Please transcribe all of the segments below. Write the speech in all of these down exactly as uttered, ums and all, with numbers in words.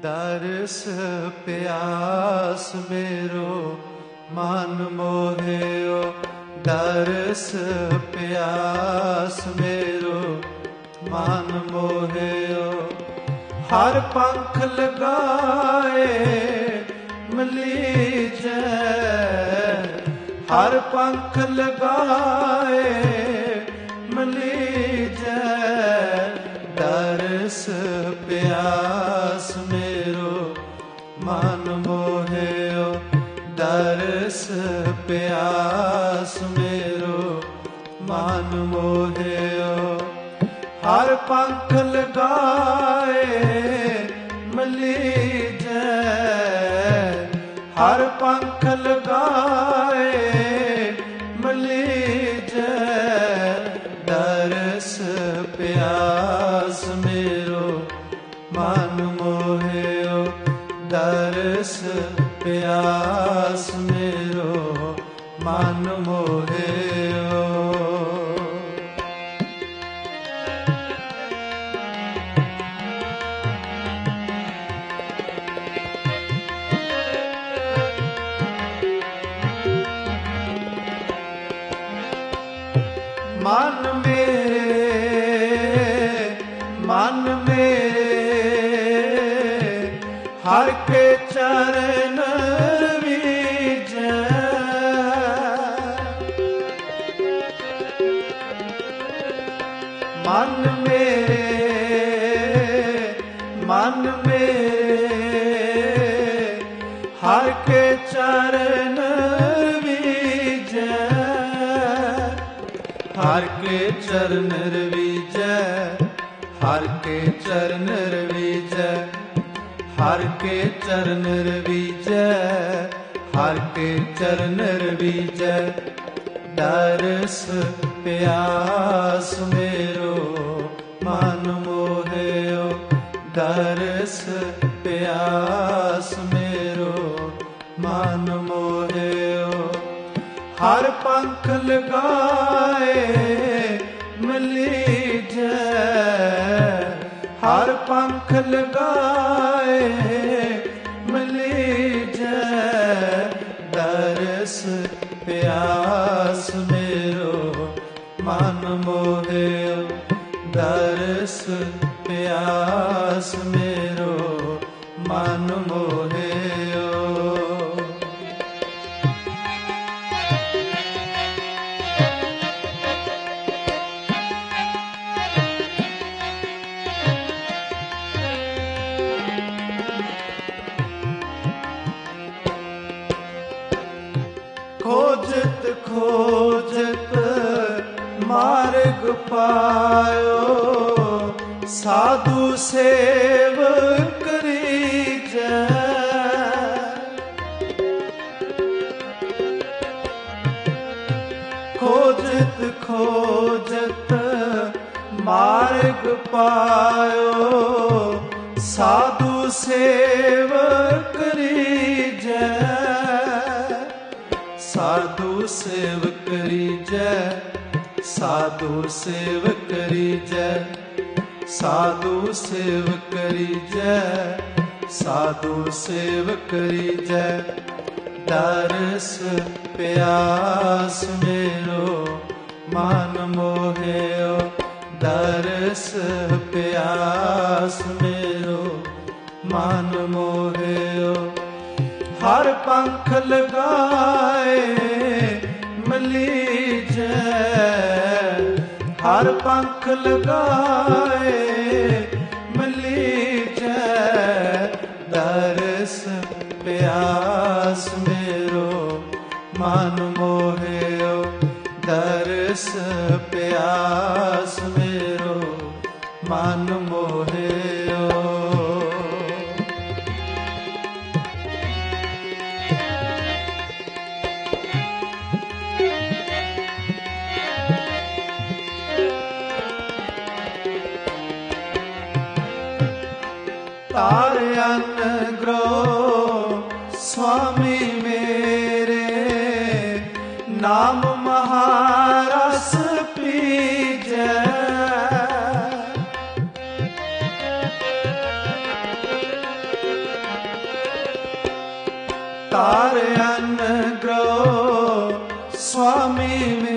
ਦਰਸ ਪਿਆਸ ਮੇਰੋ ਮਨ ਮੋਹਿਓ, ਦਰਸ ਪਿਆਸ ਮੇਰੋ ਮਨ ਮੋਹਿਓ। ਹਰ ਪੰਖ ਲਗਾਏ ਮਲੀਜੈ, ਹਰ ਪੰਖ ਲਗਾਏ ਮਲੀਜੈ। ਦਰਸ ਪਿਆਸ ਮੇਰੋ ਮਨ ਮੋਹਿਓ, ਦਰਸ ਪਿਆਸ ਮੇਰੋ ਮਨ ਮੋਹਿਓ। ਹਰ ਪੰਖ ਲਗਾਏ ਮਲੀਜੈ, ਹਰ ਪੰਖ ਲਗਾਏ ਮਲੀਜੈ। ਦਰਸ ਪਿਆਸ ਮੇਰੋ ਮਨ ਮੋਹਿਓ, ਦਰਸ ਪਿਆਸ ਮੇਰੋ ਮਨ ਮੋਹਿਓ। ਮਨ ਮੇਰੇ, ਮਨ ਮੇਰੇ ਹਰਿ ਕੇ ਚਰਨ ਵੀਜੈ। ਮਨ ਮੇਰੇ, ਮਨ ਮੇਰੇ ਹਰਿ ਕੇ ਚਰਨ ਵੀਜੈ। ਹਰਿ ਕੇ ਚਰਨ ਰਵੀਜੈ, ਹਰਿ ਕੇ ਚਰਨ ਰਵੀਜੈ, ਹਰਿ ਕੇ ਚਰਨ ਰਵੀਜੈ, ਹਰਿ ਕੇ ਚਰਨ ਰਵੀਜੈ। ਦਰਸ ਪਿਆਸ ਮੇਰੋ ਮਨ ਮੋਹਿਓ, ਦਰਸ ਪਿਆਸ ਮੇਰੋ ਮਨ ਮੋਹਿਓ। ਹਰ ਪੰਖ ਲਗਾਏ ਮਲੀਜੈ, ਹਰ ਪੰਖ ਲਗਾਏ ਮਲੀਜੈ। ਦਰਸ ਪਿਆਸ ਮੇਰੋ ਮਨ ਮੋਹਿਓ, ਦਰਸ ਪਿਆਸ ਮੇਰੋ ਮਨ ਮੋਹਿਓ। ਖੋਜਤ ਖੋਜਤ ਮਾਰਗ ਪਾਇਓ, ਸਾਧੂ ਸੇਵ ਕਰੀਜੈ। ਖੋਜਤ ਖੋਜਤ ਮਾਰਗ ਪਾਇਓ, ਸਾਧੂ ਸੇਵ ਕਰੀਜੈ। ਸਾਧੂ ਸੇਵ ਕਰੀਜੈ, ਸਾਧੂ ਸੇਵ ਕਰੀਜੈ, ਸਾਧੂ ਸੇਵ ਕਰੀਜੈ, ਸਾਧੂ ਸੇਵ ਕਰੀਜੈ। ਦਰਸ ਪਿਆਸ ਮੇਰੋ ਮਨ ਮੋਹਿਓ, ਦਰਸ ਪਿਆਸ ਮੇਰੋ ਮਨ ਮੋਹਿਓ। ਹਰ ਪੰਖ ਲਗਾਏ ਮਲੀਜੈ, ਹਰ ਪੰਖ ਲਗਾਏ ਮਲੀਜੈ। ਦਰਸ ਪਿਆਸ ਮੇਰੋ ਮਨ ਮੋਹਿਓ, ਦਰਸ ਪਿਆਸ ਮੇਰੋ ਮਨ ਮੋਹਿਓ। ਤਾਰ ਅਨਗ੍ਰੋ ਸੁਆਮੀ ਮੇਰੇ, ਨਾਮ ਮਹਾਰਸ ਪੀਜੈ। ਕਰ ਅਨਗ੍ਰਹ ਸੁਆਮੀ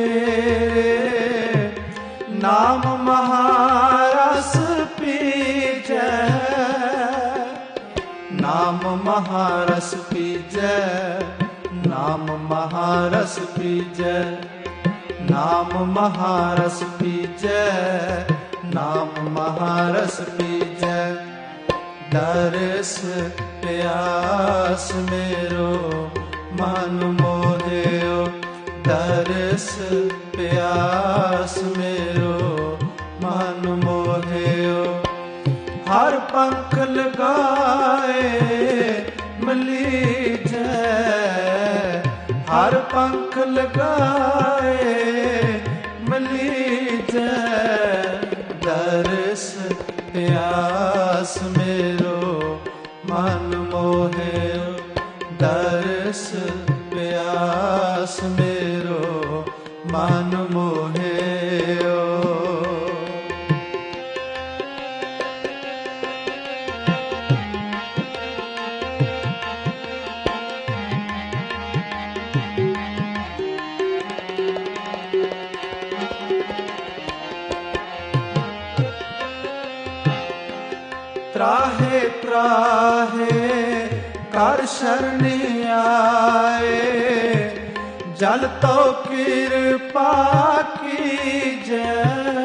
ਮੇਰੇ, ਨਾਮ ਮਹਾਰਸ ਪੀਜੈ, ਨਾਮ ਮਹਾਰਸ ਪੀਜੈ, ਨਾਮ ਮਹਾਰਸ ਪੀਜੈ, ਨਾਮ ਮਹਾਰਸ ਪੀਜੈ, ਨਾਮ ਮਹਾਰਸ ਪੀਜੈ। ਦਰਸ ਪਿਆਸ ਮੇਰੋ ਮਨ ਮੋਹਿਓ, ਦਰਸ ਪਿਆਸ ਮੇਰੋ ਮਨ ਮੋਹਿਓ। ਹਰ ਪੰਖ ਲਗਾਏ ਮਲੀਜੈ, ਹਰ ਪੰਖ ਲਗਾਏ ਮਲੀਜੈ। ਦਰਸ ਪਿਆਸ ਮੇਰੋ ਮਨ ਮੋਹਿਓ, ਦਰਸ ਪਿਆਸ ਮੇਰੋ ਮਨ ਮੋਹਿਓ। ਤਰਾਹੇ ਤਰਾਹੇ ਕਰ ਸ਼ਰਣੀ ਆਏ, ਜਲ ਤੋ ਕਿਰਪਾ ਕੀਜੈ।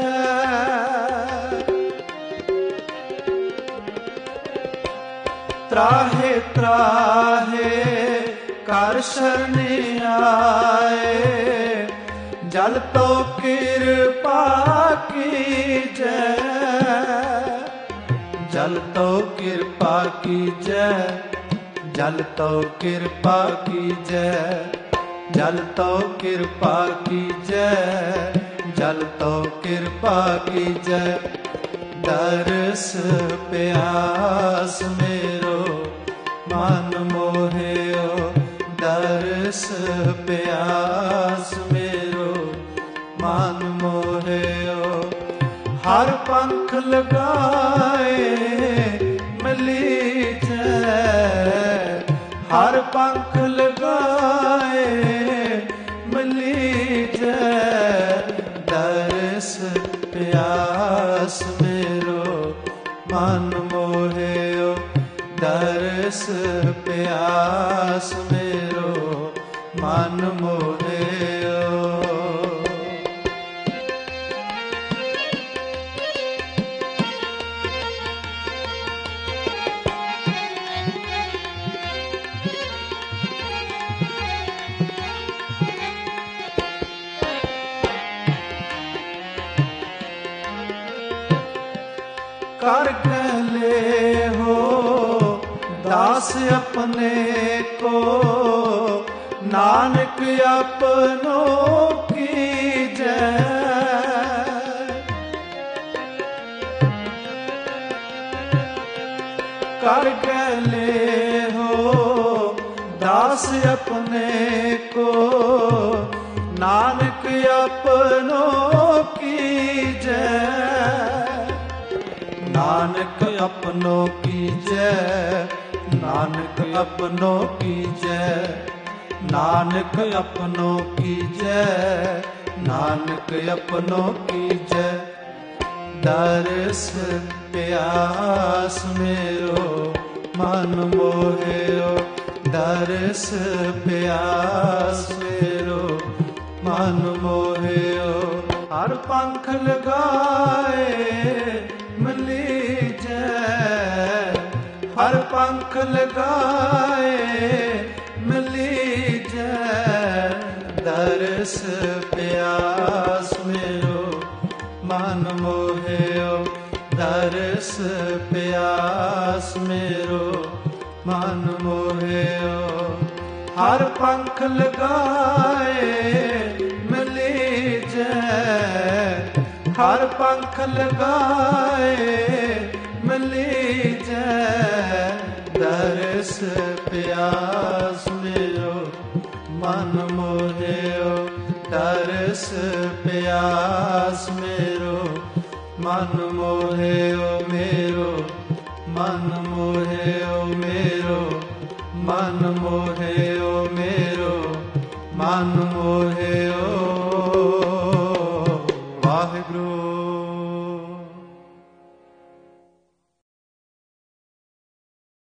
ਤਰਾਹੇ ਤਰਾਹੇ ਕਰ ਸ਼ਰਣੀ ਆਏ, ਜਲ ਤੋ ਕਿਰਪਾ ਕੀਜੈ, ਜਲ ਤੋ ਕਿਰਪਾ ਕੀਜੈ, ਜਲ ਤੋ ਕਿਰਪਾ ਕੀਜੈ, ਜਲ ਤੋ ਕਿਰਪਾ ਕੀਜੈ, ਜਲ ਤੋ ਕਿਰਪਾ ਕੀਜੈ। ਦਰਸ ਪਿਆਸ ਮੇਰੋ ਮਨ ਮੋਹਿਓ, ਦਰਸ ਪਿਆਸ ਮੇਰੋ ਮਨ ਮੋਹਿਓ। ਹਰ ਪੰਖ ਲਗਾਏ ਮਲੀਜੈ, ਹਰ ਪੰਖ ਲਗਾਏ ਮਲੀਜੈ। ਦਰਸ ਪਿਆਸ ਮੇਰੋ ਮਨ ਮੋਹਿਓ, ਦਰਸ ਪਿਆਸ ਮੇਰੋ ਮਨ ਮੋਹਿਓ। कर गले हो दास अपने को, नानक अपनों की जय। कर गले हो दास अपने को, नानक अपनों की जय। नानक अपनों की जय, नानक अपनों की जय, नानक अपनों की जय, नानक अपनों की जय। दरस प्यास मेरो मन मोहियो, दरस प्यास मेरो मन मोहियो। हर पंख लगाए मलीजै, हर पंख लगाए मलीजै। दरस प्यास मेरो मन मोहियो, दरस प्यास मेरो मन मोहियो। हर पंख लगाए मलीजै, हर पंख लगाए मलीजै। दरस प्यास मेरो मन मोहियो, दरस प्यास मेरो मन मोहियो। मेरो मन मोहियो, मेरो ਮਨ ਮੋਹਿਓ ਮੇਰੋ ਮਨ ਮੋਹਿਓ